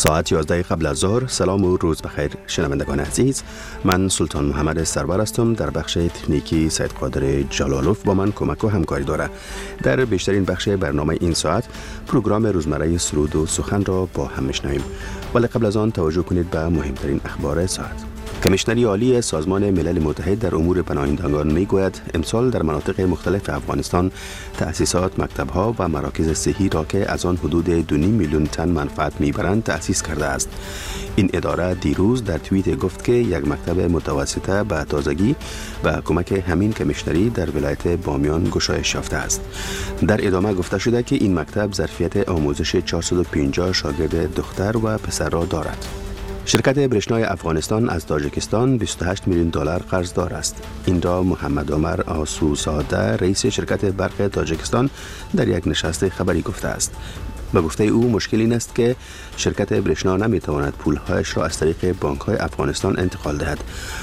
ساعت 11 قبل از ظهر. سلام و روز بخیر شنوندگان عزیز. من سلطان محمد سرور هستم. در بخش تکنیکی سید قادر جلالوف با من کمک و همکاری داره. در بیشترین بخش برنامه این ساعت پروگرام روزمره سرود و سخن را با هم میشنویم، ولی قبل از آن توجه کنید به مهمترین اخبار ساعت. کمیشنری عالی سازمان ملل متحد در امور پناهندگان میگوید امسال در مناطق مختلف افغانستان تأسیسات، مکتب‌ها و مراکز صحی را که از آن حدود 2.5 میلیون تن منفعت میبرند تأسیس کرده است. این اداره دیروز در توییت گفت که یک مکتب متوسطه به تازگی و کمک همین کمیشنری در ولایت بامیان گشایش یافته است. در ادامه گفته شده که این مکتب ظرفیت آموزش 450 شاگرد دختر و پسر را دارد. شرکت برشنای افغانستان از تاجیکستان 28 میلیون دلار قرضدار است. این را محمد عمر آسوزاده رئیس شرکت برق تاجیکستان در یک نشست خبری گفته است. به گفته او مشکل این است که شرکت برشنا نمیتواند پولهایش را از طریق بانک‌های افغانستان انتقال دهد.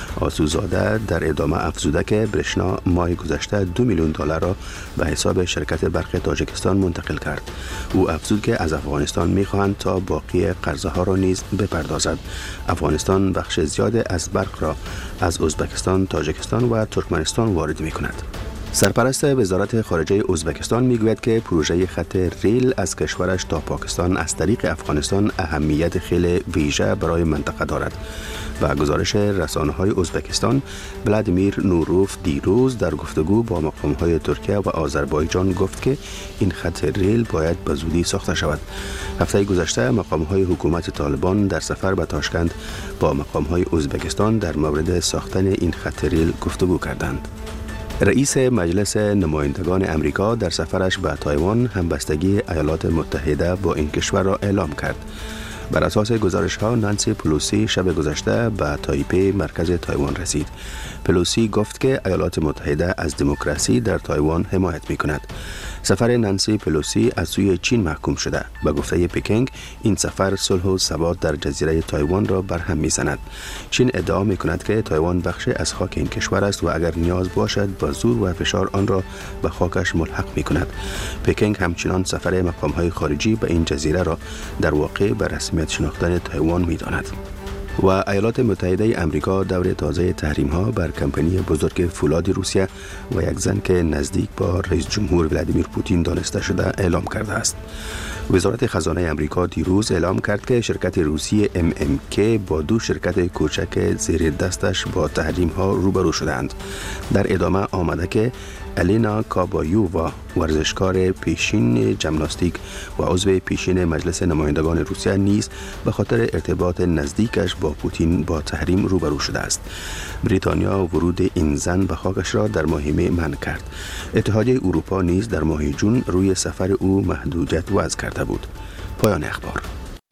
آسوزاده در ادامه افزوده که برشنا ماه گذشته 2 میلیون دلار را به حساب شرکت برق تاجیکستان منتقل کرد. او افزود که از افغانستان میخواهند تا باقی قرضه ها را نیز بپردازد. افغانستان بخش زیاد از برق را از ازبکستان، تاجیکستان و ترکمنستان وارد میکند. سرپرست وزارت خارجه ازبکستان میگوید که پروژه خط ریل از کشورش تا پاکستان از طریق افغانستان اهمیت خیلی ویژه برای منطقه دارد. و گزارش رسانه‌های ازبکستان، ولادیمیر نوروف دیروز در گفتگو با مقام‌های ترکیه و آذربایجان گفت که این خط ریل باید به زودی ساخته شود. هفته گذشته مقام‌های حکومت طالبان در سفر به تاشکند با مقام‌های ازبکستان در مورد ساختن این خط ریل گفتگو کردند. رئیس مجلس نمایندگان امریکا در سفرش به تایوان همبستگی ایالات متحده با این کشور را اعلام کرد. بر اساس گزارش‌ها نانسی پلوسی شب گذشته به تایپی مرکز تایوان رسید. پلوسی گفت که ایالات متحده از دموکراسی در تایوان حمایت می‌کند. سفر نانسی پلوسی از سوی چین محکوم شده. به گفته پکینگ این سفر صلح و ثبات در جزیره تایوان را برهم می‌زند. چین ادعا می‌کند که تایوان بخشی از خاک این کشور است و اگر نیاز باشد با زور و فشار آن را به خاکش ملحق می‌کند. پکینگ همچنان سفر مقام‌های خارجی به این جزیره را در واقع به رسمیت شناختن تایوان می‌داند. و ایالات متحده امریکا دور تازه تحریم‌ها بر کمپانی بزرگ فولاد روسیه و یک زن که نزدیک با رئیس جمهور ولادیمیر پوتین دانسته شده اعلام کرده است. وزارت خزانه امریکا دیروز اعلام کرد که شرکت روسی MMK با 2 شرکت کوچک زیر دستش با تحریم‌ها روبرو شدند. در ادامه آمده که الینا کابایووا، ورزشکار پیشین ژیمناستیک و عضو پیشین مجلس نمایندگان روسیه نیز به خاطر ارتباط نزدیکش با پوتین با تحریم روبرو شده است. بریتانیا ورود این زن به خاکش را در ماه می منع کرد. اتحادیه اروپا نیز در ماه جون روی سفر او محدودیت وضع کرده بود. پایان اخبار.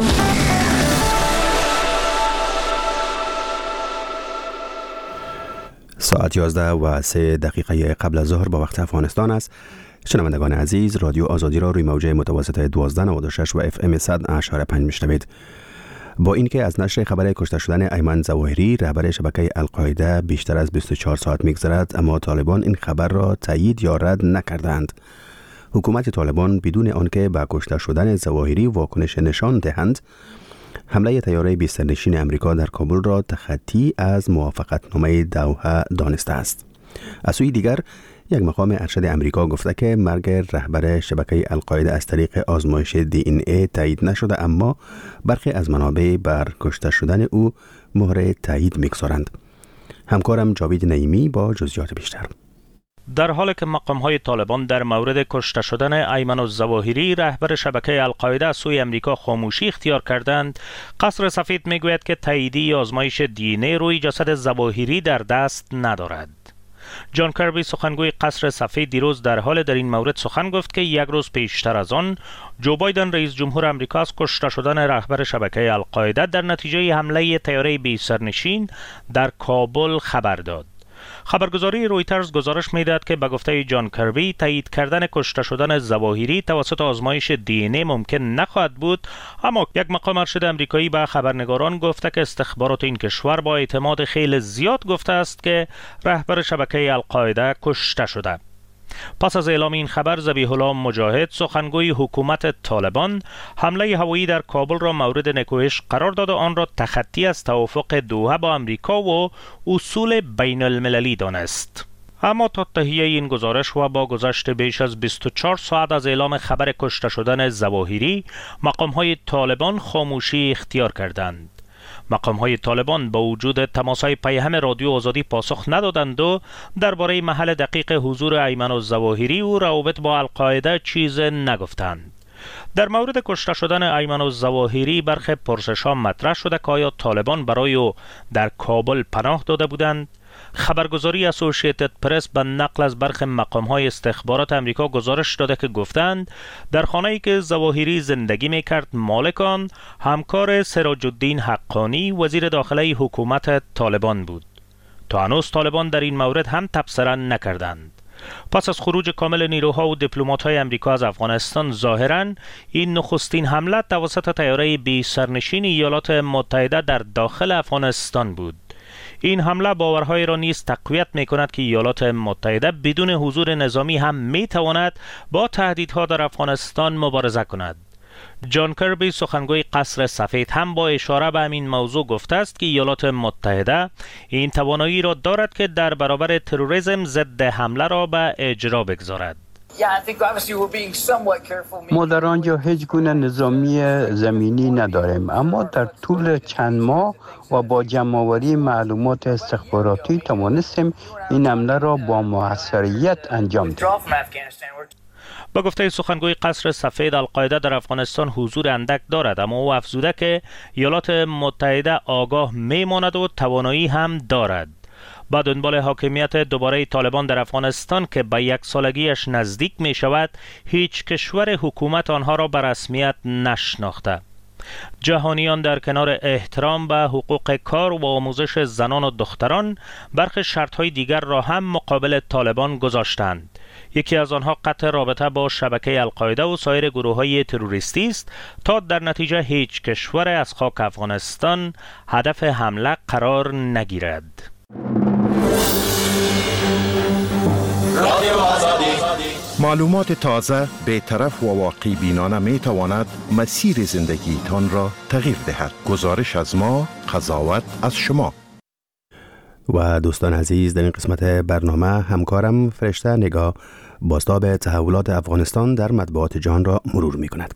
ساعت 11:03 قبل از ظهر با وقت افغانستان است. شنوندگان عزیز، رادیو آزادی را روی موج متوسط 1296 و FM 100.5 میشنوید. با اینکه از نشر خبر کشته شدن ایمن ظواهری رهبر شبکه القاعده بیشتر از 24 ساعت میگذرد، اما طالبان این خبر را تایید یا رد نکردند. حکومت طالبان بدون آنکه به کشته شدن ظواهری واکنش نشان دهند، حمله طیاره 20 نشین امریکا در کابل را تخطی از موافقتنامه دوحه دانسته است. از سوی دیگر یک مقام ارشد امریکا گفته که مرگ رهبر شبکه القاعده از طریق آزمایش DNA تایید نشده، اما برخی از منابع بر کشته شدن او مهر تایید می‌گذارند. همکارم جاوید نعیمی با جزئیات بیشتر. در حالی که مقام‌های طالبان در مورد کشته شدن ایمن الظواهری رهبر شبکه القاعده از سوی امریکا خاموشی اختیار کردند، قصر سفید میگوید که تاییدی آزمایش DNA روی جسد ظواهری در دست ندارد. جان کربی سخنگوی قصر سفید دیروز در این مورد سخن گفت که یک روز پیشتر از آن جو بایدن رئیس جمهور امریکا از کشته شدن رهبر شبکه القاعده در نتیجه حمله طیاره 20 نشین در کابل خبر داد. خبرگزاری رویترز گزارش می‌دهد که به گفته جان کربی تایید کردن کشته شدن ظواهری توسط آزمایش DNA ممکن نخواهد بود، اما یک مقام ارشد امریکایی به خبرنگاران گفته که استخبارات این کشور با اعتماد خیلی زیاد گفته است که رهبر شبکه القاعده کشته شده. پس از اعلام این خبر، ذبیح الله مجاهد سخنگوی حکومت طالبان حمله هوایی در کابل را مورد نکوهش قرار داد و آن را تخطی از توافق دوحه با امریکا و اصول بین المللی دانست. اما تا تهیه این گزارش و با گذشت بیش از 24 ساعت از اعلام خبر کشته شدن ظواهری، مقام‌های طالبان خاموشی اختیار کردند. مقام‌های طالبان با وجود تماس‌های پیهم رادیو آزادی پاسخ ندادند و درباره محل دقیق حضور ایمن الظواهری و روابط با القاعده چیز نگفتند. در مورد کشته شدن ایمن الظواهری برخی پرسش‌ها مطرح شده که آیا طالبان برای او در کابل پناه داده بودند؟ خبرگزاری اسوسییتد پرس به نقل از برخی مقام‌های استخبارات امریکا گزارش داده که گفتند در خانه‌ای که ظواهری زندگی می‌کرد مالک آن همکار سراج الدین حقانی وزیر داخله حکومت طالبان بود. تا هنوز طالبان در این مورد هم تبصره نکردند. پس از خروج کامل نیروها و دیپلمات‌های امریکا از افغانستان، ظاهراً این نخستین حمله توسط طیاره بی سرنشین ایالات متحده در داخل افغانستان بود. این حمله باورهای را نیز تقویت می کند که ایالات متحده بدون حضور نظامی هم می تواند با تهدیدها در افغانستان مبارزه کند. جان کربی سخنگوی قصر سفید هم با اشاره به همین موضوع گفته است که ایالات متحده این توانایی را دارد که در برابر تروریسم ضد حمله را به اجرا بگذارد. ما در آنجا هیچ گونه نظامی زمینی نداریم، اما در طول چند ماه و با جمع‌آوری معلومات استخباراتی توانستیم این حمله را با موثریت انجام دهیم. با گفته سخنگوی قصر سفید، القاعده در افغانستان حضور اندک دارد، اما او افزوده که ایالات متحده آگاه میماند و توانایی هم دارد. با دنبال حاکمیت دوباره طالبان در افغانستان که به 1 سالگیش نزدیک می شود، هیچ کشور حکومت آنها را به رسمیت نشناخته. جهانیان در کنار احترام به حقوق کار و آموزش زنان و دختران، برخی شرطهای دیگر را هم مقابل طالبان گذاشتند. یکی از آنها قطع رابطه با شبکه القاعده و سایر گروه‌های تروریستی است تا در نتیجه هیچ کشور از خاک افغانستان هدف حمله قرار نگیرد. معلومات تازه، بی‌طرف و واقعی بینانه می تواند مسیر زندگیتان را تغییر دهد. گزارش از ما، قضاوت از شما. و دوستان عزیز، در این قسمت برنامه همکارم فرشته نگاه بازتاب تحولات افغانستان در مطبوعات جهان را مرور می کند.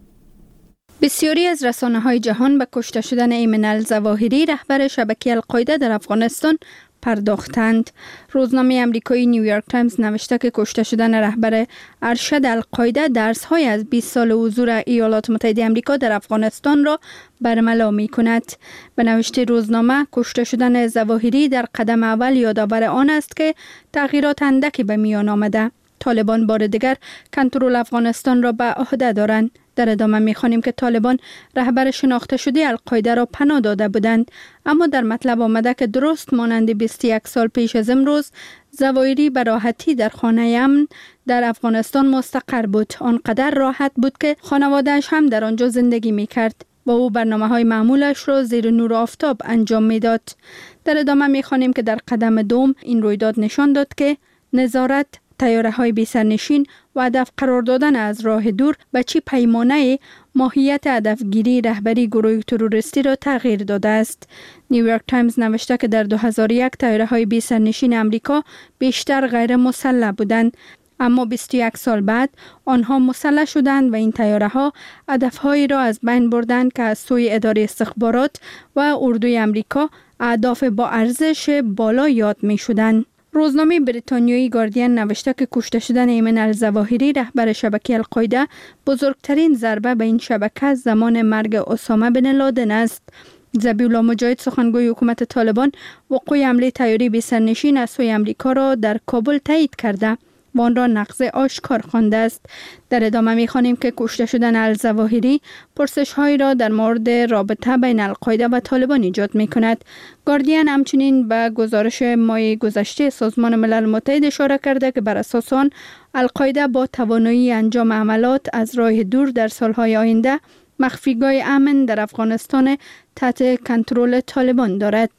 بسیاری از رسانه‌های جهان به کشته شدن ایمن الظواهری رهبر شبکه القاعده در افغانستان پرداختند. روزنامه آمریکایی نیویورک تایمز نوشته که کشته شدن رهبر ارشد القاعده درس‌های از 20 سال حضور ایالات متحده آمریکا در افغانستان را برملا می‌کند. به نوشته روزنامه، کشته شدن ظواهری در قدم اول یادآور آن است که تغییرات اندکی به میان آمده. طالبان بار دیگر کنترل افغانستان را به عهده دارند. در ادامه می‌خوانیم که طالبان رهبر شناخته شده القاعده را پناه داده بودند، اما در مطلب آمده که درست مانند 21 سال پیش از امروز ظواهری به راحتی در خانه امن در افغانستان مستقر بود. آنقدر راحت بود که خانواده‌اش هم در آنجا زندگی می‌کرد و او برنامه‌های معمولش را زیر نور آفتاب انجام می‌داد. در ادامه می‌خوانیم که در قدم دوم این رویداد نشان داد که نظارت، طیاره‌های بی سرنشین و هدف قرار دادن از راه دور به چه پیمانه ماهیت هدفگیری رهبری گروه تروریستی را تغییر داده است. نیویورک تایمز نوشته که در 2001 طیاره‌های بی سرنشین امریکا بیشتر غیر مسلح بودند، اما 21 سال بعد آنها مسلح شدند و این طیاره‌ها هدف‌هایی را از بین بردند که از سوی اداره استخبارات و اردوی امریکا اهداف با ارزش بالا یاد می‌شدند. روزنامه بریتانیایی گاردین نوشته که کشته شدن ایمن الظواهری رهبر شبکه القاعده بزرگترین ضربه به این شبکه زمان مرگ اسامه بن لادن است. ذبیح الله مجاهد سخنگوی حکومت طالبان وقوع حمله طیاره بی سرنشین از سوی امریکا را در کابل تایید کرده و آن را نقض آشکار خوانده است. در ادامه می‌خوانیم که کشته شدن الظواهری پرسش‌هایی را در مورد رابطه بین القاعده و طالبان ایجاد می‌کند. گاردین همچنین به گزارش ماه گذشته سازمان ملل متحد اشاره کرده که بر اساس آن القاعده با توانایی انجام عملات از راه دور در سال‌های آینده مخفیگاه امن در افغانستان تحت کنترل طالبان دارد.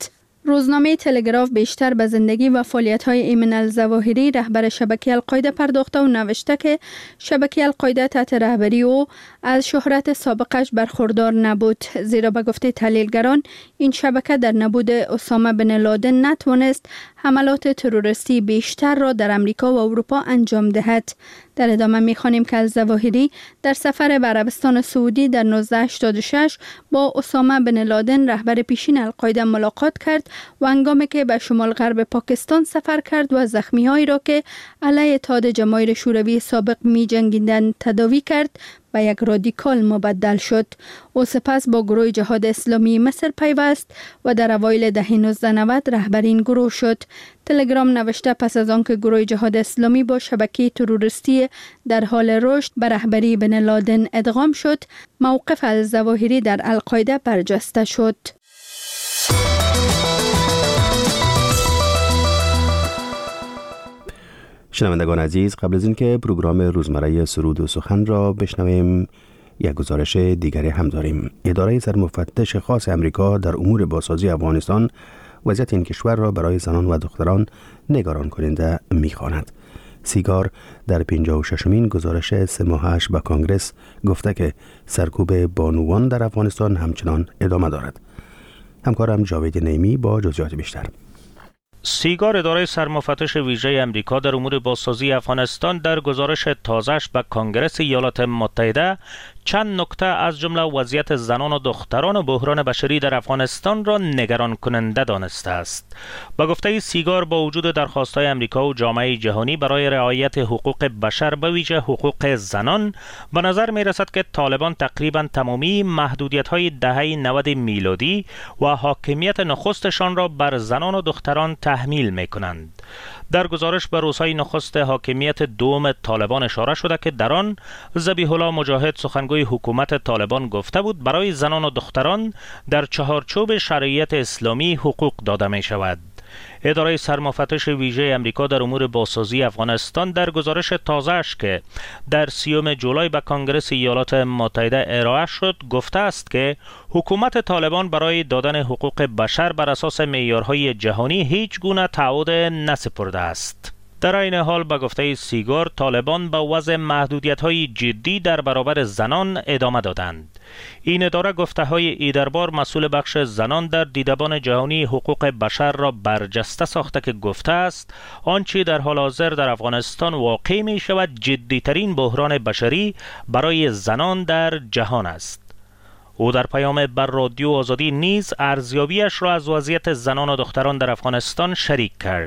روزنامه تلگراف بیشتر به زندگی و فعالیت‌های ایمن الظواهری رهبر شبکه القاعده پرداخته و نوشته که شبکه القاعده تحت رهبری او از شهرت سابقش برخوردار نبود، زیرا به گفته تحلیلگران این شبکه در نبود اسامه بن لادن نتوانست حملات تروریستی بیشتر را در امریکا و اروپا انجام دهد. در ادامه می‌خوانیم که الظواهری در سفر به عربستان سعودی در 1986 با اسامه بن لادن رهبر پیشین القاعده ملاقات کرد و هنگامی که به شمال غرب پاکستان سفر کرد و زخمی‌هایی را که علیه اتحاد جماهیر شوروی سابق می‌جنگیدند تداوی کرد و یک رادیکال مبدل شد. او سپس با گروه جهاد اسلامی مصر پیوست و در اوایل دهه 1990 رهبر این گروه شد. تلگرام نوشته پس از آنکه گروه جهاد اسلامی با شبکه تروریستی در حال رشد به رهبری بن لادن ادغام شد، موقف الظواهری در القاعده برجسته شد. شنوندگان عزیز، قبل از اینکه پروگرام روزمره سرود و سخن را بشنویم، یک گزارش دیگری هم داریم. اداره سرمفتش خاص امریکا در امور بازسازی افغانستان وضعیت این کشور را برای زنان و دختران نگران کننده می‌خواند. سیگار در 56مین گزارش 3 ماهش به کانگرس گفته که سرکوب بانوان در افغانستان همچنان ادامه دارد. همکارم جاوید نیمی با جزئیات بیشتر. سیگار اداره سرمفتش ویژه امریکا در امور بازسازی افغانستان در گزارش تازه‌اش به کانگرس ایالات متحده چند نکته از جمله وضعیت زنان و دختران و بحران بشری در افغانستان را نگران کننده دانسته است. با گفته سیگار، با وجود درخواست‌های امریکا و جامعه جهانی برای رعایت حقوق بشر به ویژه حقوق زنان، به نظر می‌رسد که طالبان تقریباً تمامی محدودیت‌های دهه 90 میلادی و حاکمیت نخستشان را بر زنان و دختران تحمیل می‌کنند. در گزارش به روزهای نخست حاکمیت دوم طالبان اشاره شده که در آن ذبیح الله مجاهد، سخنگوی حکومت طالبان، گفته بود برای زنان و دختران در چهارچوب شریعت اسلامی حقوق داده می شود. اداره سرمفتش ویژه امریکا در امور بازسازی افغانستان در گزارش تازه‌اش که در 30 جولای به کانگرس ایالات متحده ارائه شد گفته است که حکومت طالبان برای دادن حقوق بشر بر اساس معیارهای جهانی هیچ گونه تعهد نسپرده است. در این حال به گفته سیگار، طالبان به وضع محدودیت‌های جدی در برابر زنان ادامه دادند. این اداره گفته‌های ایدربار، مسئول بخش زنان در دیدبان جهانی حقوق بشر، را برجسته ساخته که گفته است آنچه در حال حاضر در افغانستان واقع می شود جدی‌ترین بحران بشری برای زنان در جهان است. او در پیام بر رادیو آزادی نیز ارزیابیش را از وضعیت زنان و دختران در افغانستان شریک کرد.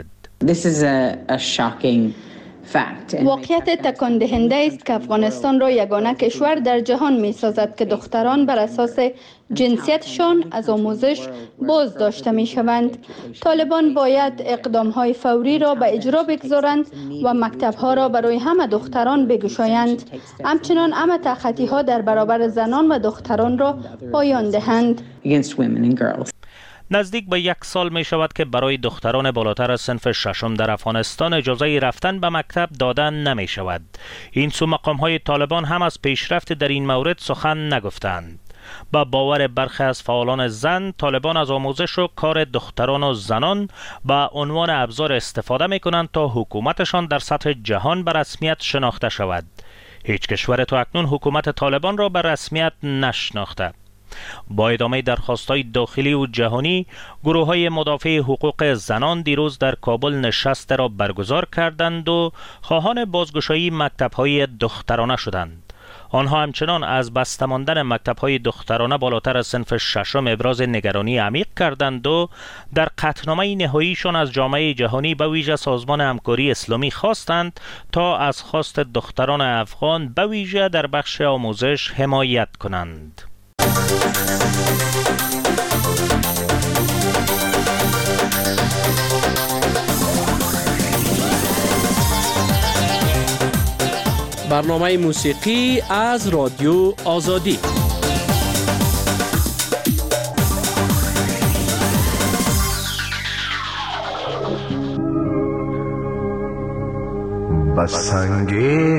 واقعیت تکان دهنده است که افغانستان را یگانه کشور در جهان می سازد که دختران بر اساس جنسیتشان از آموزش باز داشته می شوند. طالبان باید اقدام‌های فوری را به اجرا بگذارند و مکتب‌ها را برای همه دختران بگشایند. همچنان همه تخطی‌ها در برابر زنان و دختران را پایان دهند. نزدیک به 1 سال می شود که برای دختران بالاتر از صنف 6 در افغانستان اجازه رفتن به مکتب دادن نمی شود. این سو مقام های طالبان هم از پیشرفت در این مورد سخن نگفتند. با باور برخی از فعالان زن، طالبان از آموزش و کار دختران و زنان به عنوان ابزار استفاده می کنند تا حکومتشان در سطح جهان به رسمیت شناخته شود. هیچ کشور تا اکنون حکومت طالبان را به رسمیت نشناخته. با ادامه درخواست‌های داخلی و جهانی، گروه‌های مدافع حقوق زنان دیروز در کابل نشست را برگزار کردند و خواهان بازگشایی مکتب‌های دخترانه شدند. آنها همچنان از بسته ماندن مکتب‌های دخترانه بالاتر از صنف 6 ابراز نگرانی عمیق کردند و در قطعنامه نهاییشان از جامعه جهانی به ویژه سازمان همکاری اسلامی خواستند تا از خواست دختران افغان به ویژه در بخش آموزش حمایت کنند. برنامه موسیقی از رادیو آزادی. بسنگ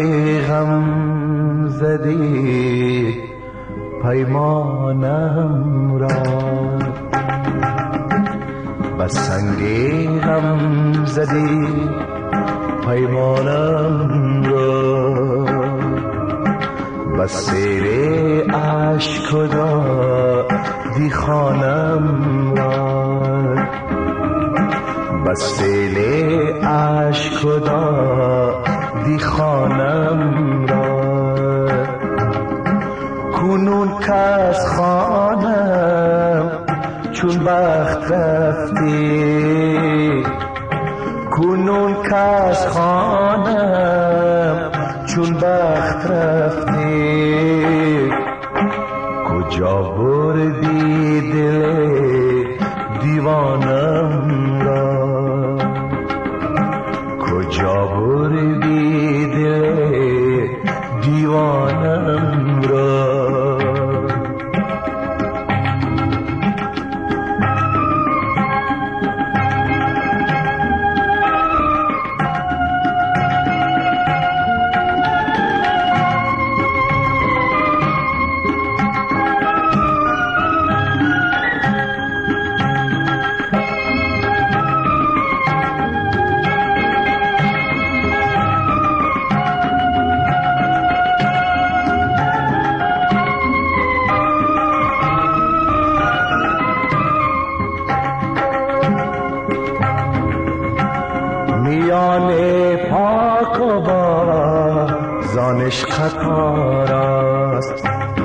غم زدی پیمانم را بس سنگ غم زدی پیمانم را، بس سیر عشق دادی خانم را، بس سیل عشق دادی خانم را. کنون کس خانم چون بخت رفتی، کنون کس خانم چون بخت رفتی. کجا بردی دل دیوانم را، کجا بردی دل دیوانم را. میان پاک و با زانش خطار است،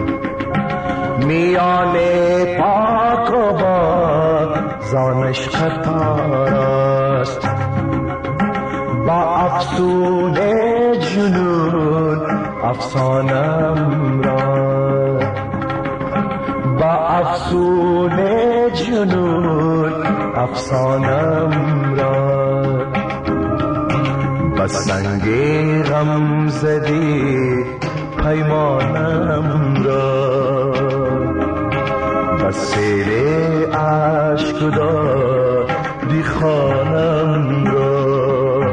میان پاک و با زانش خطار است. با افسون جنون افسانم را، با افسون جنون افسانم را. بس سنگ غم زدی پیمانم را، بس سیر عشق دادی خانم را.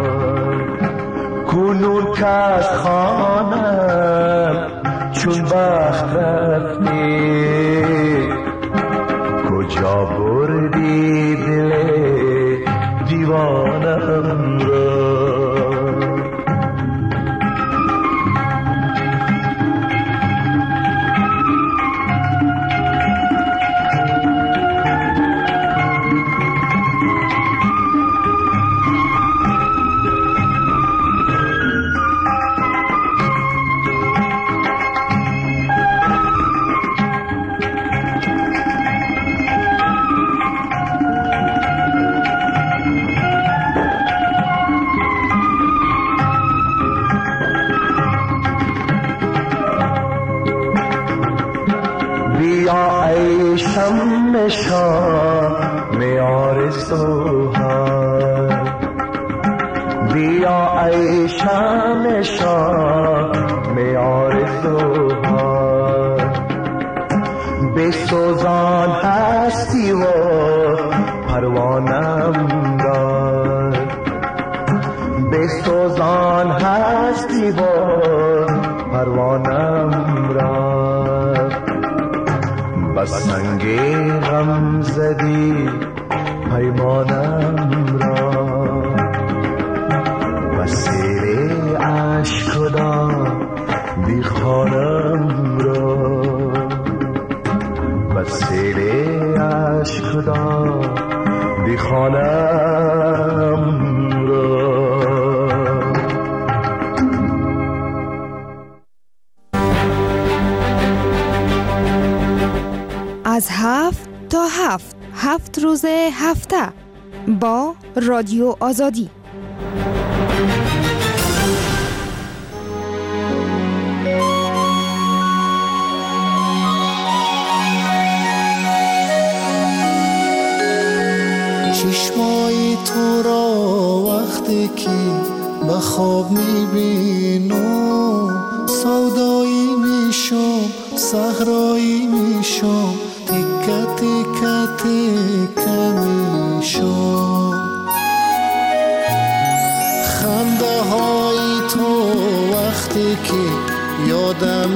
کنون کس خانم چون بخت رفتی، کجا بردی دل دیوانم را. بیا ای شمع شام آرزوها، بیا ای شمع شام آرزوها. بسوزان هستی و پروانم را، بسوزان هستی و پروانم را. بس سنگ غم زدی پیمانم را، بس سیر عشق دادی خانم را، بس سیر عشق دادی خانم را. از 7 تا 7 روز هفته با رادیو آزادی. چشمای تو را وقتی که به خواب میبینم، سودایی میشم، صحرایی میشم، تکه تکه تکه میشم. خنده های تو وقتی که یادم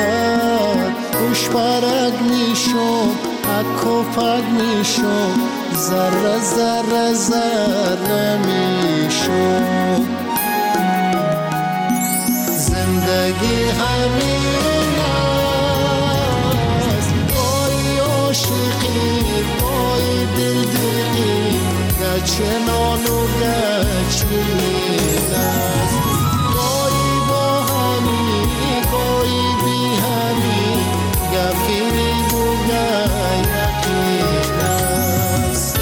میآید، خوش پرک میشم، اک و پک میشم، ذره ذره ذره میشم. زندگی همین است، گاهی عاشقی گاهی دلدقی، گچنان و گچین است. گاهی با همی گاهی بی همی، گفیری بوگه یقین است.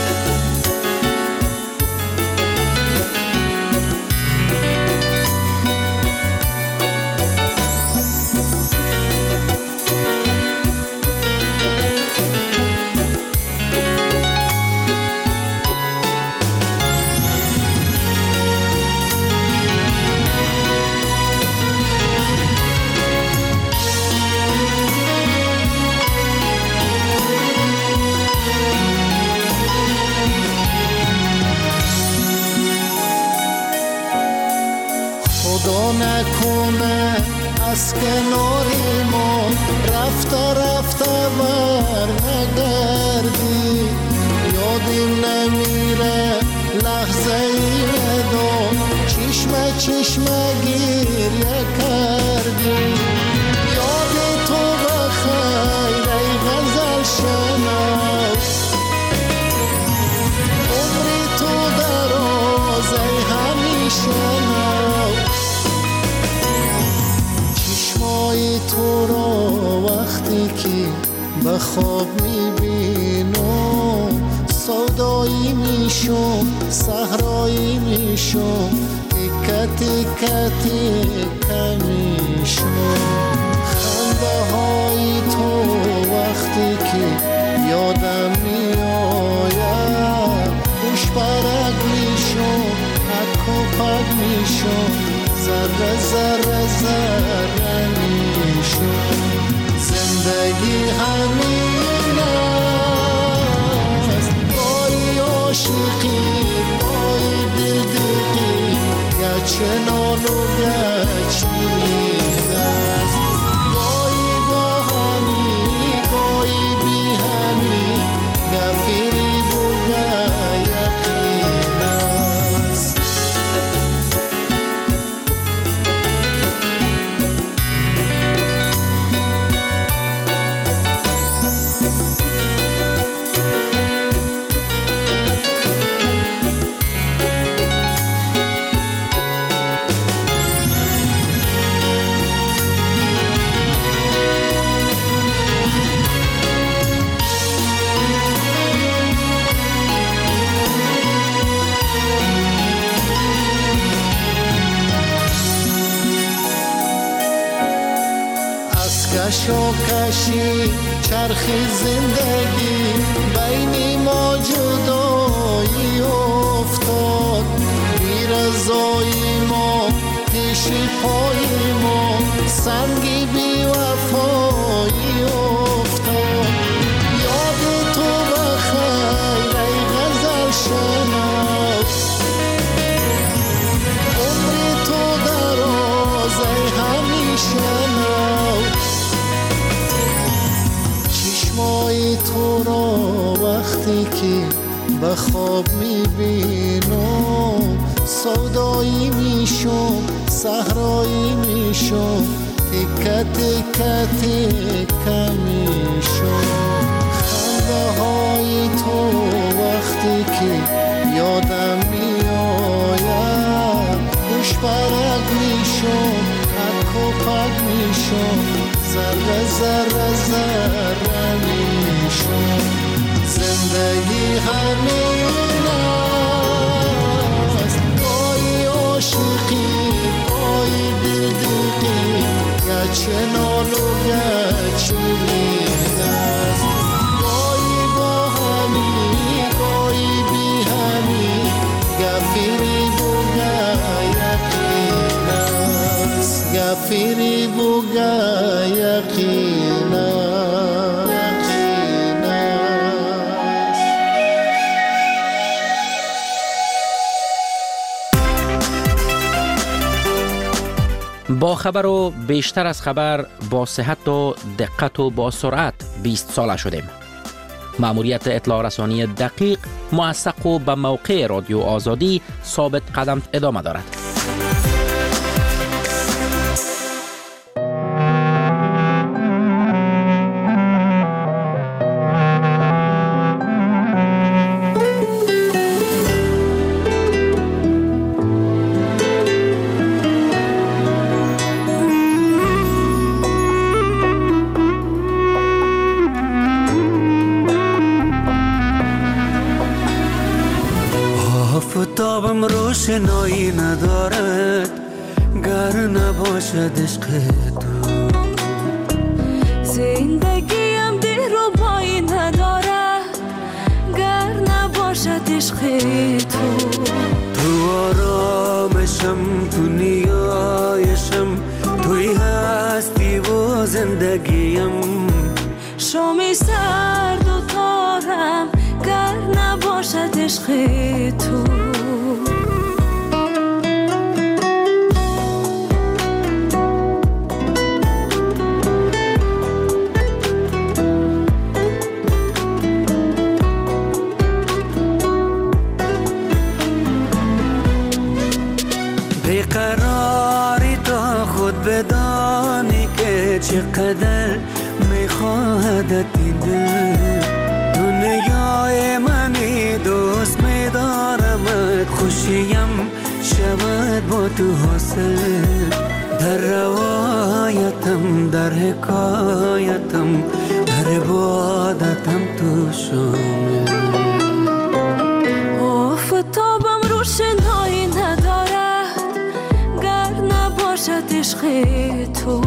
خدا نکنه از کنار ما رفته رفته بر نگردی، یادیم نمیره لحظه ای ودا، چشم چشم گریه کردی. یاد تو بخیر ای غزل شنو، عمری تو دراز ای همیشه نو. چشمای تو را وقتی که به خواب میبینم، سودایی میشم صحرایی میشم، تیکه تیکه تیکه میشم. خنده های تو وقتی که یادم میآید، خوش برگ میشم پک و پک میشم، ذره ذره ذره میشم. زندگی همین است، گاهی عاشقی گاهی دلدقی، گچنان و گچین است. گاهی با همی گاهی بی همی، گفیری بوگه یقین است. کشی چرخی زندگی، بین ما جدایی افتاد، بی رضایی ما پیشی پای ما، سنگی بی وفایی افتاد. یاد تو بخیر ای غزل شنو، عمری تو دراز ای همیشه نو. چشمای تو را وقتی که به خواب میبینم، سودایی میشم صحرایی میشم، تیکه تیکه تیکه میشم. خنده های تو وقتی که یادم میآید، خوش برگ میشم پک و پک میشم، ذره ذره ذره میشم. زندگی همین است، گاهی عاشقی گاهی دلدقی، گچنان و گچین است. گاهی با همی گاهی بی همی، گفیری بوگه یقین است. گفیری بوگه یقین است. با خبر و بیشتر از خبر، با صحت و دقت و با سرعت 20 ساله شدیم. مأموریت اطلاع رسانی دقیق، موثق و به موقع رادیو آزادی ثابت قدم ادامه دارد. آفتابم روشنایی ندارد گر نباشد عشق تو. زندگیم دلربایی ندارد گر نباشد عشق تو. تو آرامشم، تو نیایشم، توی هستی و زندگیم. شامی سرد و تارم گر نباشد عشق تو. بیقراری تا خود بدانی که چقدر میخواهدت این دل. دنیای منی دوست میدارمت، خوشیم شود با تو حاصل. در روایتم، در حکایتم، در عبادتم تو شامل. آفتابم روشنایی ندارد گر نباشد عشق تو.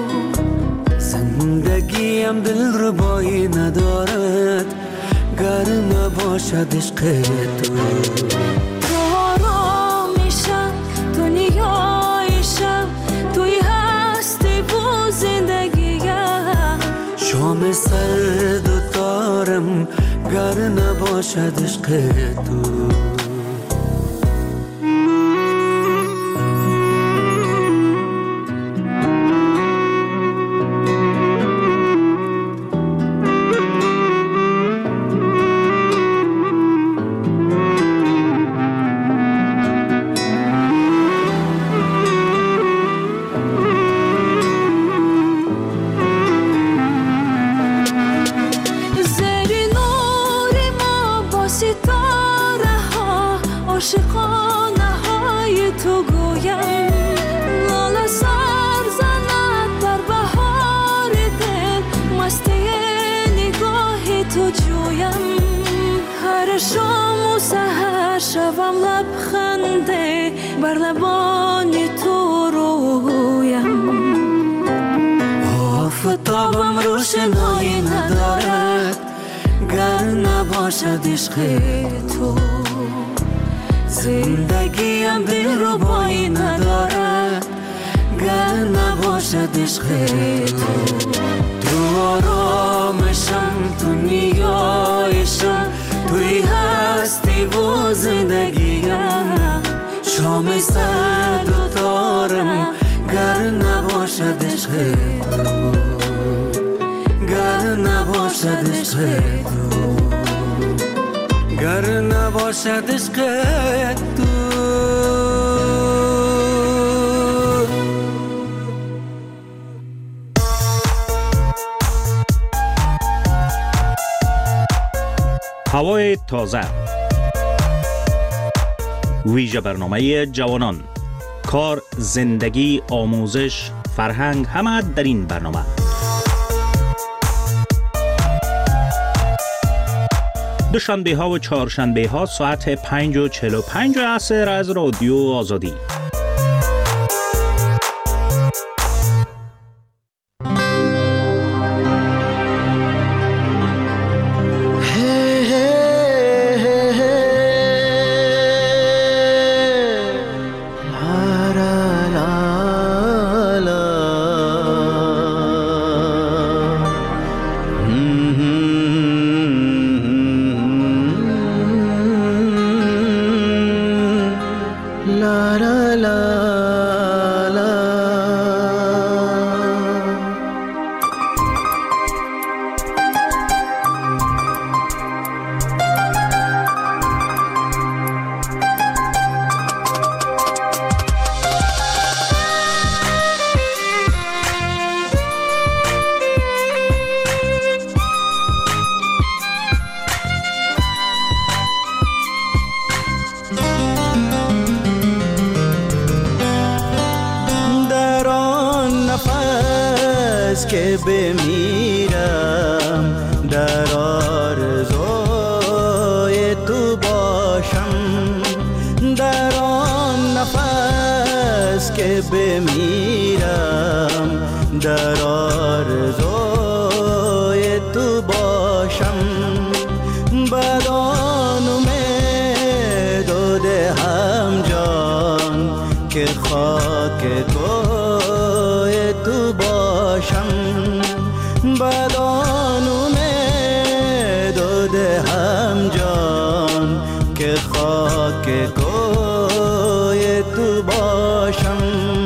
زندگیم دلربایی ندارد گر نباشد عشق تو. تو آرامیشم، تو نیایشم، توی هستی و زندگیم. شام سرد و تارم گر نباشد عشق تو. عاشقانه های تو گویم، لاله سر زند در بهار دل، مستی نگاه تو جویم. هر شام و سحر شوم لبخنده بر لبان تو رویم. آفتابم روشنایی ندارد گر نباشد عشق تو. زندگیم دلربایی ندارد گر نباشد عشق تو. تو آرامشم، تو نیایشم، توی هستی و زندگیم. شام سرد و تارم گر نباشد عشق تو. گر نباشد عشق تو. گر نباشد عشق تو. هوای تازه، ویژه برنامه جوانان، کار، زندگی، آموزش، فرهنگ، همه در این برنامه. دوشنبه ها و چهارشنبه ها ساعت 5:45 عصر از رادیو آزادی. که بمیرم در آرزوی تو باشم، در آن نفس که بمیرم در آرزوی تو باشم، بدان امید و دهم جان که خاک کوی تو باشم، بدان امید و دهم جان که خاک کوی تو باشم.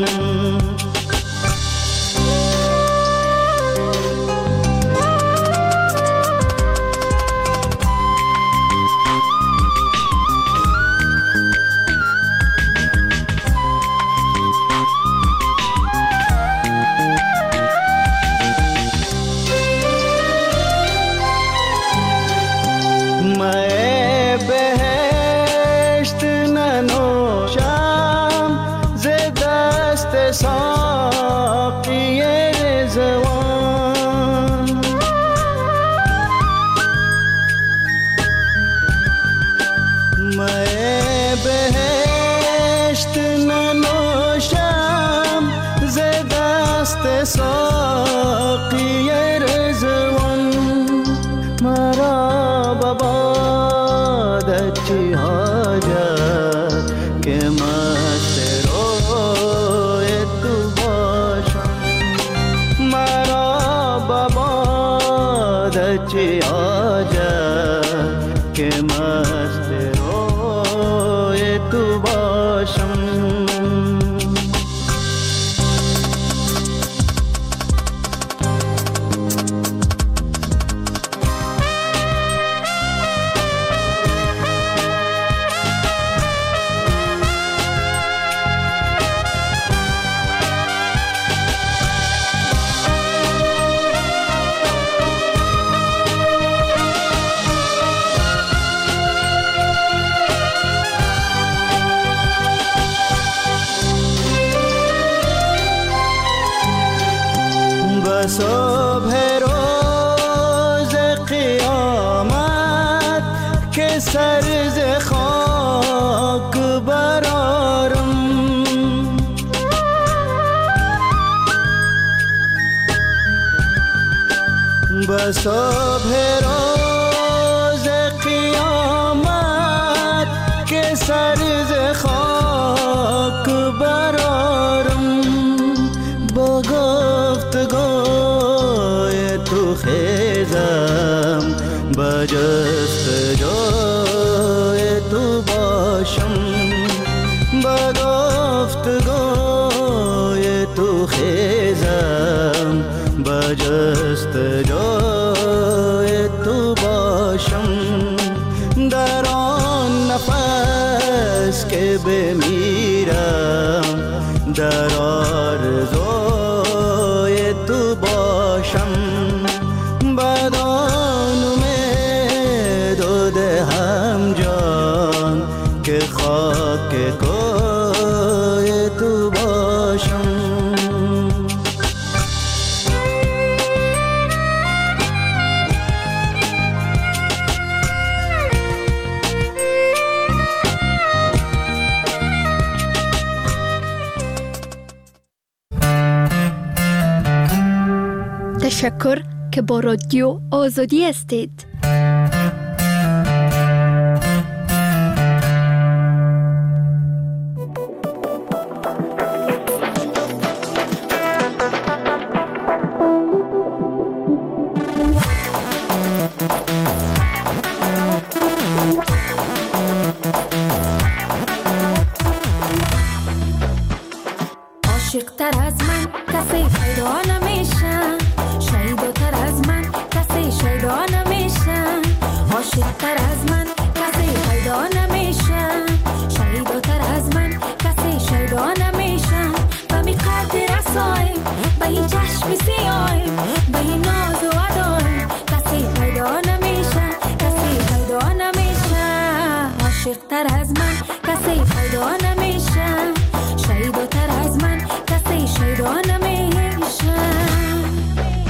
ساقی رضوان مرا ببادت چی حاجت که مست روی تو باشم، مرا ببادت چی حاجت که مست روی تو باشم. صبح روز قیامت که سر ز خاک برارم، به صبح روز قیامت که سر ز خاک برارم، با گفتگوی تو خیزم به جستجوی تو باشم، به گفتگوی تو خیزم به جستجوی تو باشم، در آن نفس که بمیرم در آرزوی تو باشم، بدان امید و دهم جان که خاک کوی تو باشم. تشکر که با رادیو آزادی هستید. عاشق‌تر از من کسی پیدا نمیشه، شیداتر از من کسی شیدا نمیشه، عاشق‌تر از من کسی پیدا نمیشه، شیداتر از من کسی شیدا نمیشه، و می قدر رسای به این چشم سیای به این ناز و ادای کسی پیدا نمیشه، کسی پیدا نمیشه، عاشق‌تر از من کسی پیدا نمیشه، شیداتر از من کسی شیدا نمیشه.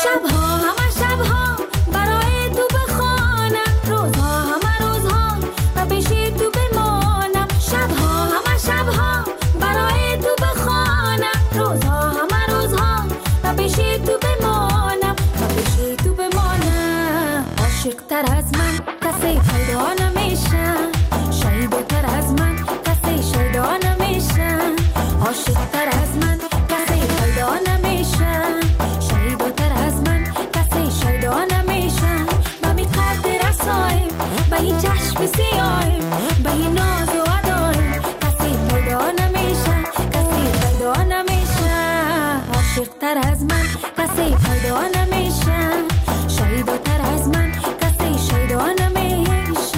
شبها همه شبها برای تو بخوانم، روزها همه روزها و پیش تو بمانم. شبها همه شبها برای تو بخوانم، روزها همه روزها و پیش تو بمانم، و پیش تو بمانم. عاشق تر از من کسی پیدا نمیشه، شیدا تر از من کسی شیدا نمیشه. عاشق تر از من کسی پیدا نمیشه، شیدا تر از من کسی شیدا نمیشه. به می قد رسایم، به این چشم سیایم، به این ناز و ادایم، کسی پیدا نمیشه، کسی پیدا نمیشه. عاشق تر از من کسی پیدا نمیشه، شیدا تر از من کسی شیدا نمیشه.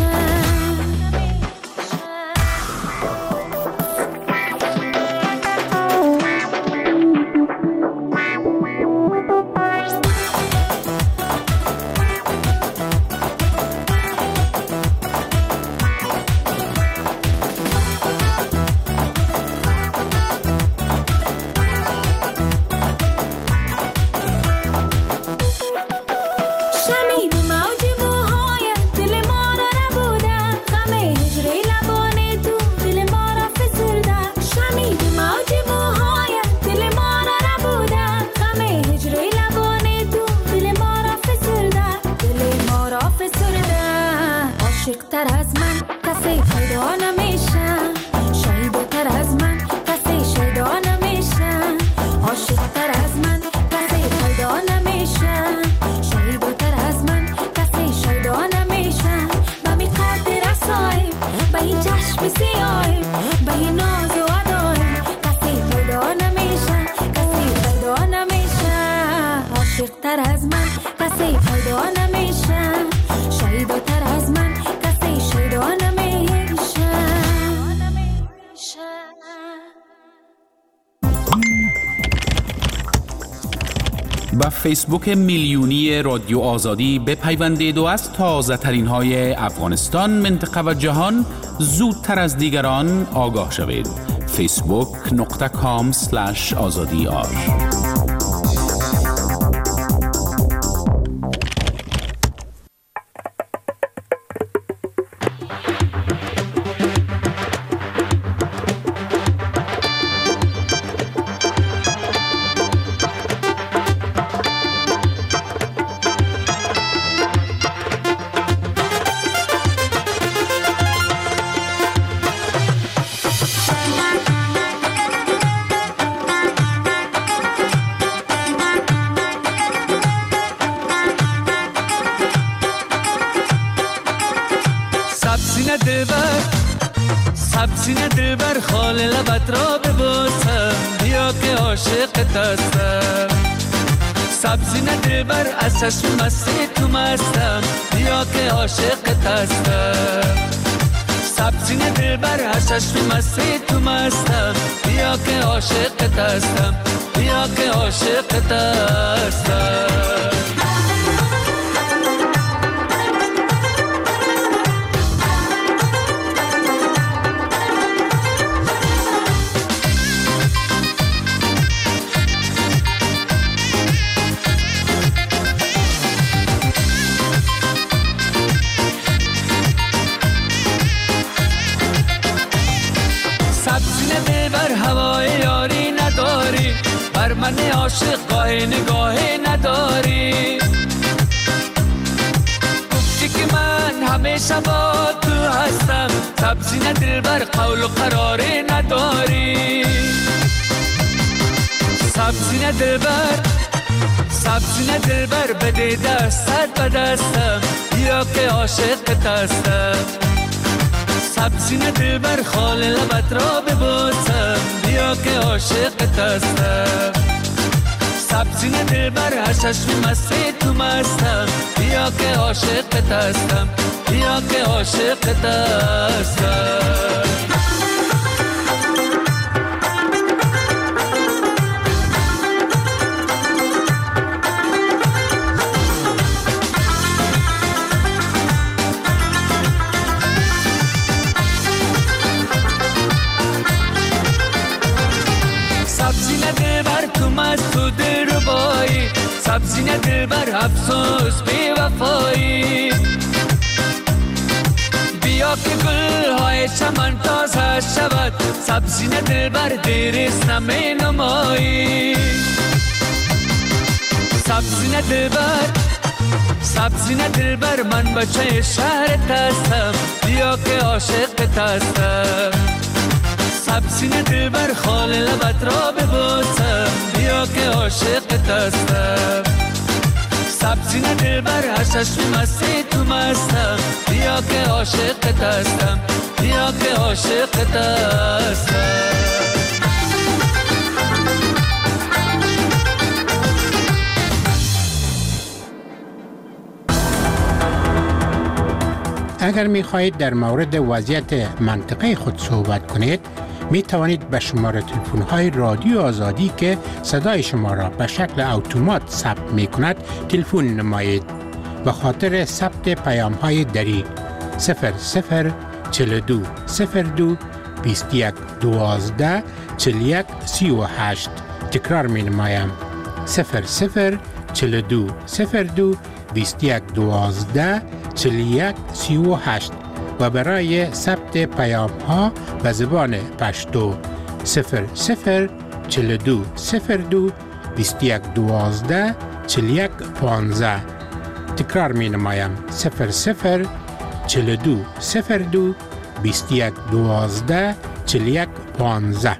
شنید موج موهای دل ما را نبوده، غم هجر لبان تو دل ما را فسرده. شنید موج موهای دل ما را نبوده، غم هجر لبان تو دل ما را فسرده، دل ما را فسرده. عاشق تر از من کسی پیدا نمیشه، شیدا تر از من کسی شیدا نمیشه. عاشق تر از من کسی پیدا نمیشه، شیدا تر از من کسی شیدا نمیشه. به می قد رسایم، به این چشم سیایم، به این ناز و ادایم، کسی پیدا نمیشه، کسی پیدا نمیشه. عاشق تر از من کسی پیدا نمیشه، شیدا تر از من کسی شیدا نمیشه. با فیسبوک میلیونی رادیو آزادی بپیوندید و از تازه ترین های افغانستان، منطقه و جهان زودتر از دیگران آگاه شوید. facebook.com/azadiar. سینه دلبر خال لبت را ببوسم، بیا که عاشقت هستم. سبزینه دلبر از چشم مستی تو مستم، بیا که عاشقت هستم. سبزینه دلبر از چشم مستی تو مستم، بیا که عاشقت هستم، بیا که عاشقت هستم. من عاشق گاه نگاه نداری، گفتی که من همیشه با تو هستم. سبزینه دلبر قول و قرار نداری. سبزینه دلبر بده دستت به دستم، بیا که عاشقت هستم. سبزینه دلبر خال لبت را ببوسم، بیا که عاشقت هستم. سبزینه دلبر هر چشم مستی تو مستم، بیا که عاشقت هستم، بیا که عاشقت هستم. سبزینه دلبر افسوس بی وفایی. بیا که گل‌های چمن تازه شود، سبزی دلبر دیریست نمی نمایی. سبزی دلبر من بچه شهرت هستم، بیا که عاشقت هستم. سبزی دلبر خال لبت را ببوسم، بیا که عاشقت هستم. سبزی دلبر هشش مستی تو مستم، بیا که عاشقت هستم، بیا که عاشقت هستم. اگر می خواهید در مورد وضعیت منطقه خود صحبت کنید، می توانید به شماره تلفن های رادیو آزادی که صدای شما را به شکل اتومات ثبت می کند تلفن نمایید. به خاطر ثبت پیام های دری 0042 02 21 12 41 38. تکرار می نمایم 0042 02 21 12 41 38 و برای ثبت پیام ها به زبان پشتو 0042 02 21 12 41 15. تکرار می نمایم 0042 02 21 12 41 15.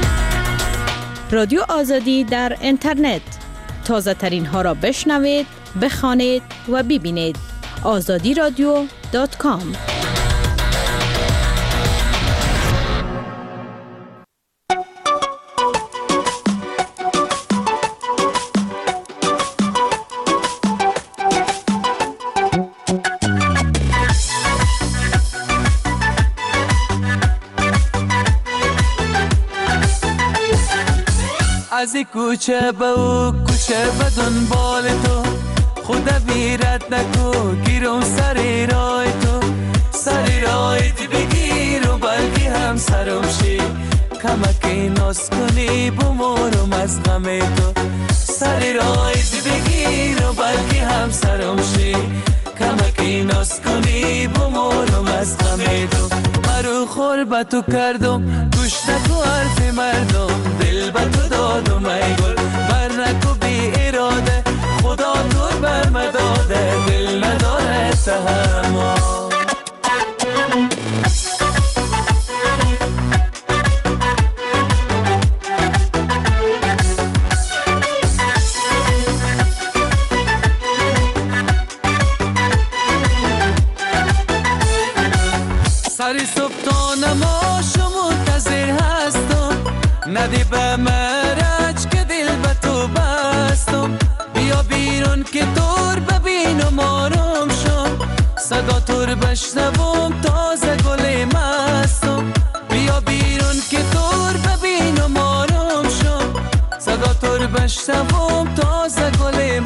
رادیو آزادی در اینترنت. تازه ترین ها را بشنوید بخوانید و ببینید. azadiradyo.com. از کوچه به او کوچه به دنبال تو، خدا بیرت نکو گیرم سر رای تو، سر رایت بگیر و بلکه هم سرم شی، کمکی ناز کنی بمورم از غم تو، سر رایت بگیر و بلکه هم سرم شی، کمکی ناز کنی بمورم از غم تو. مرو خور به تو کردم گوش نکو حرف مردم، دل به تو دادم ای گل بر نکو بی اراده، خدا تو بر مداده دل نداره تحمل. سری صبح تا نماشو منتظر هستم، ندی به مرج که دل به تو بستم، بیا بیرون که دور ببینم آروم شم، صدا تور بشنوم تازه گل مستم، بیا بیرون که دور ببینم آروم شم، صدا تور بشنوم تازه گل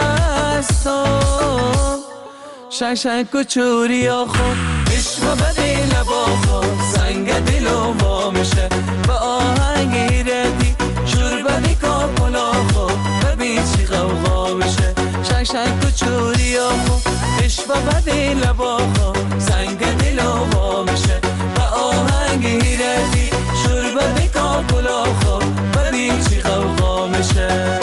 مستم. شنگ و چوری آخو عشق بدی لبا خود سنگ دل و وا میشه، به آهنگ ایردی شور بدی کاپلا خود ببین چی غوغا میشه. شنگ و چوری آخو عشق بدی لبا خود سنگ دل و وا میشه، به آهنگ ایردی شور بدی کاپلا خود ببین چی غوغا میشه.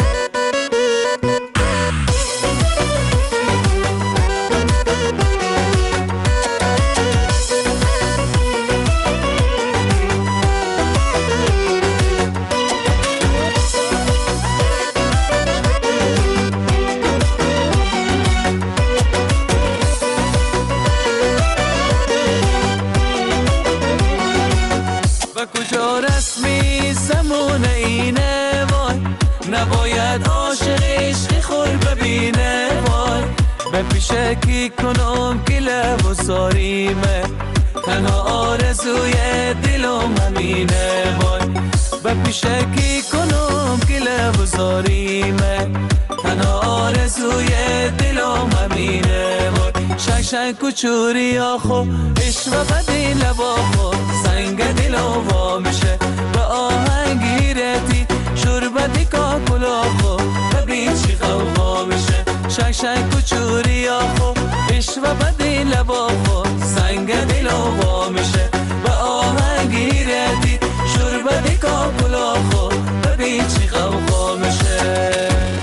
کجا رسمی زمان اینه وای، نباید عاشق عشق خور ببینه وای، به پیشه کی کنم که لب و زاریمه، تنها آرزوی دلم همینه وای، به پیشه کی کنم که لب و زاریمه، تنها آرزوی دلم همینه وای. شنگ و چوری آخو عشق بدی لبا خو سنگ دل و وا میشه، به آهنگ ایردی شور بدی کاکلا خو ببین چی غوغا میشه. شنگ و چوری آخو عشق بدی لبا خو سنگ دل و وا میشه، به آهنگ ایردی شور بدی کاکلا خو ببین چی غوغا میشه.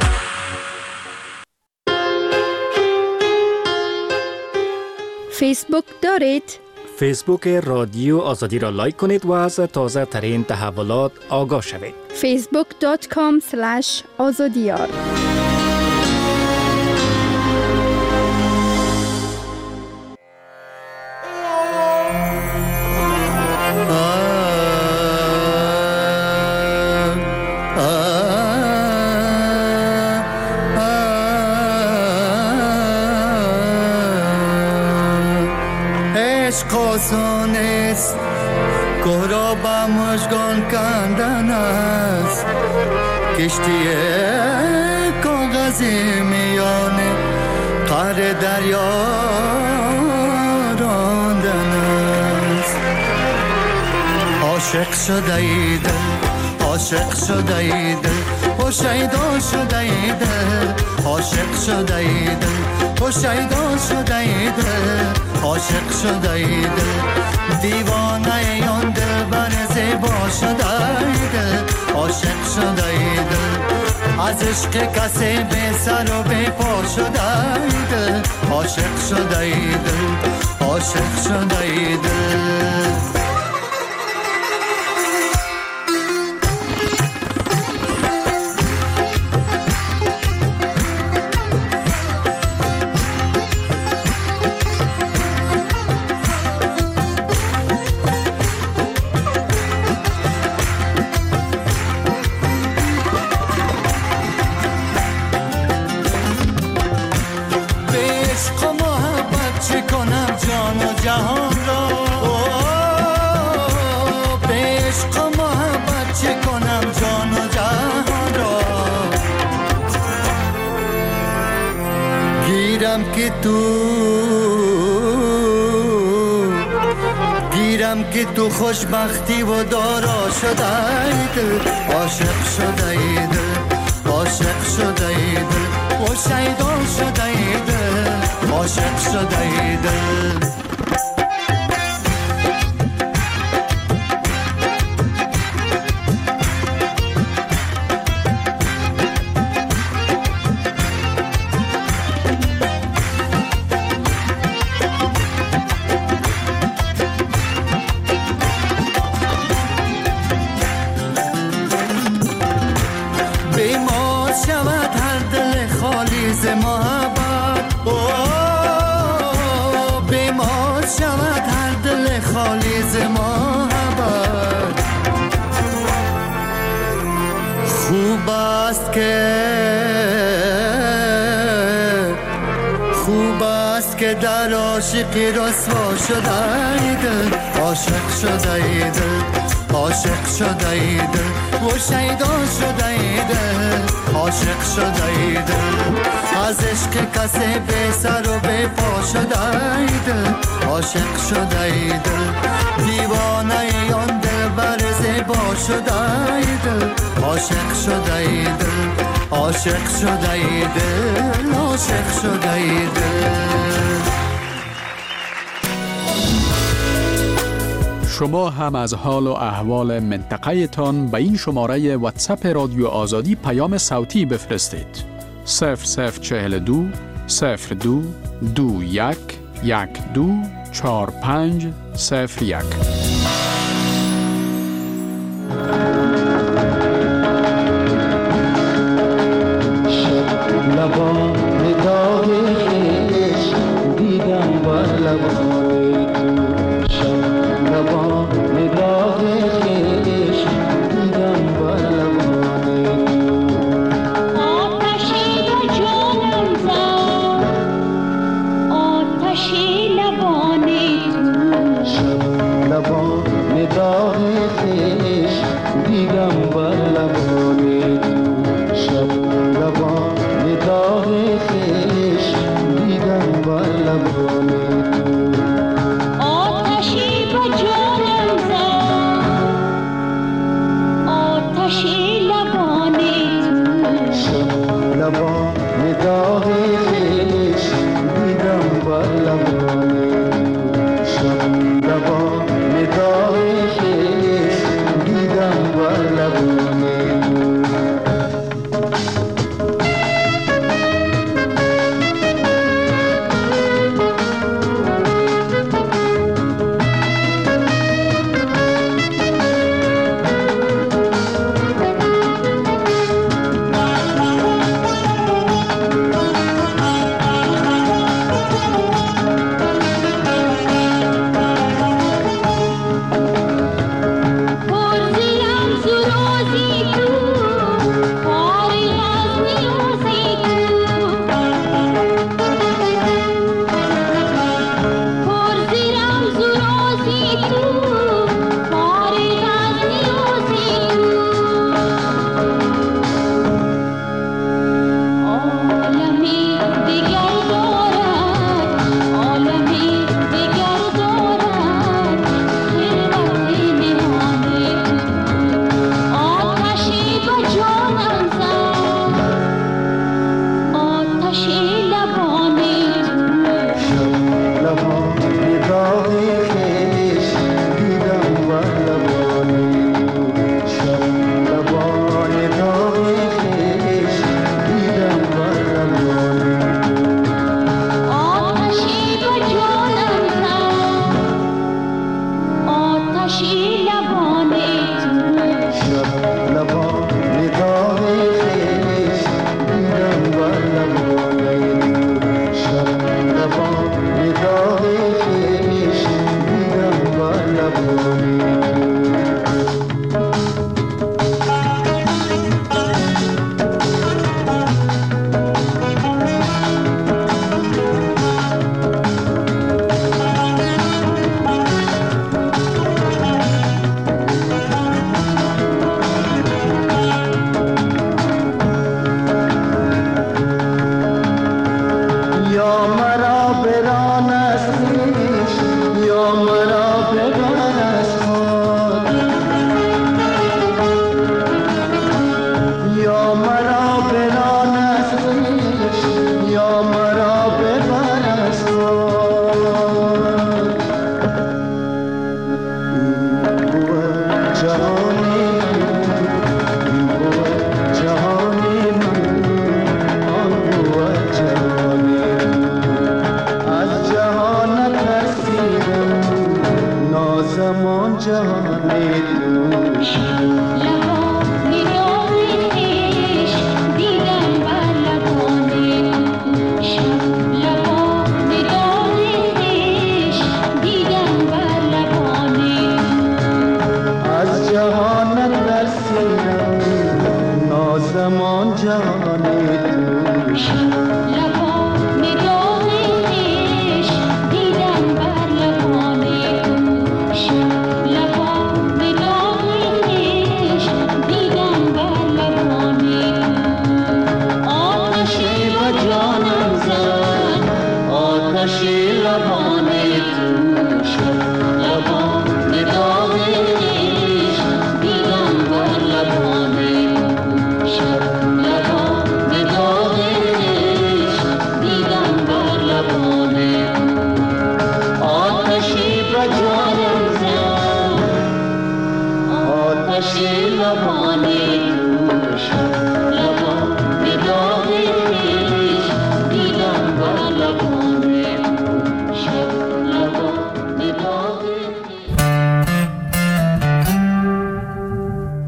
فیسبوک دارید؟ فیسبوک رادیو آزادی را لایک کنید و از تازه ترین تحولات آگاه شوید. facebook.com/azadiyar. آسان است گهرا با مژگان کندن است، کشتی کاغذی میانه قعر دریا راندن است. عاشق شده ای دل، عاشق شده ای دل، و شیدا شده ای دل، عاشق شده ای دل، و شیدا شده ای دل، عاشق شده ای دل، دیوانه آن دل بر زیبا شده ای دل، عاشق شده ای دل، از عشق کسی به سر و به پا شده ای دل، عاشق شده ای دل، عاشق شده ای دل. جهان را به عشق و محبت چه کنم جان و جهان را گیرم که تو خوشبختی و دارا شده ای دل عاشق شده ای دل عاشق شده ای دل و شیدا شده ای دل عاشق شده ای دل خوب است که در عاشقی رسوا شده ای دل عاشق شده ای دل عاشق شده ای دل و شیدا شده ای دل عاشق شده ای دل از عشق کسی به سر و به پا شده ای دل عاشق شده ای دل دیوانه ای آن دل بر زیبا شده ای دل عاشق شده ای دل عاشق شده ای دل عاشق شده ای دل شما هم از حال و احوال منطقه تان به این شماره واتساپ رادیو آزادی پیام صوتی بفرستید 0042 02 21 12 45 01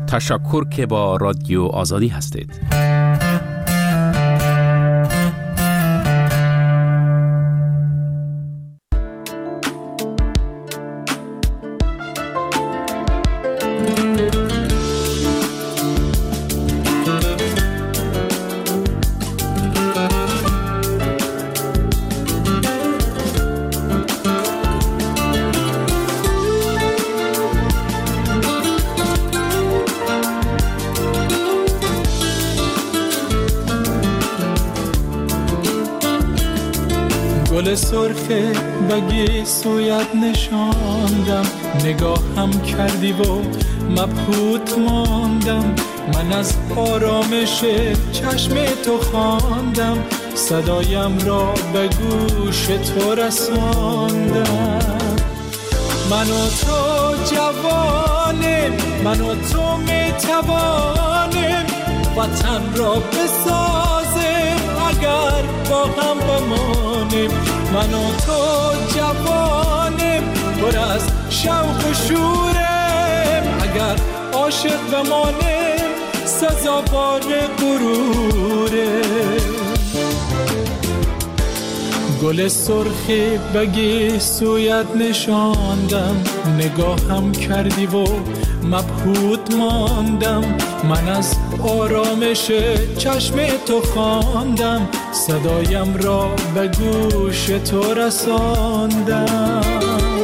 تشکر که با رادیو آزادی هستید. گل سرخه بگی سویت نشاندم، نگاهم کردی و مبهوت ماندم. من از آرامش چشم تو خواندم، صدایم را به گوش تو رساندم. من و تو جوانیم، من و تو میتوانیم وطن را بسازیم اگر با هم بمانیم. من و تو جوانیم پر از شوق و شوریم، اگر عاشق بمانیم سزاوار غروریم. گل سرخی بگی سویت نشاندم، نگاهم کردی و مبهوت ماندم. من از آرامش چشم تو خواندم، صدایم را به گوش تو رساندم.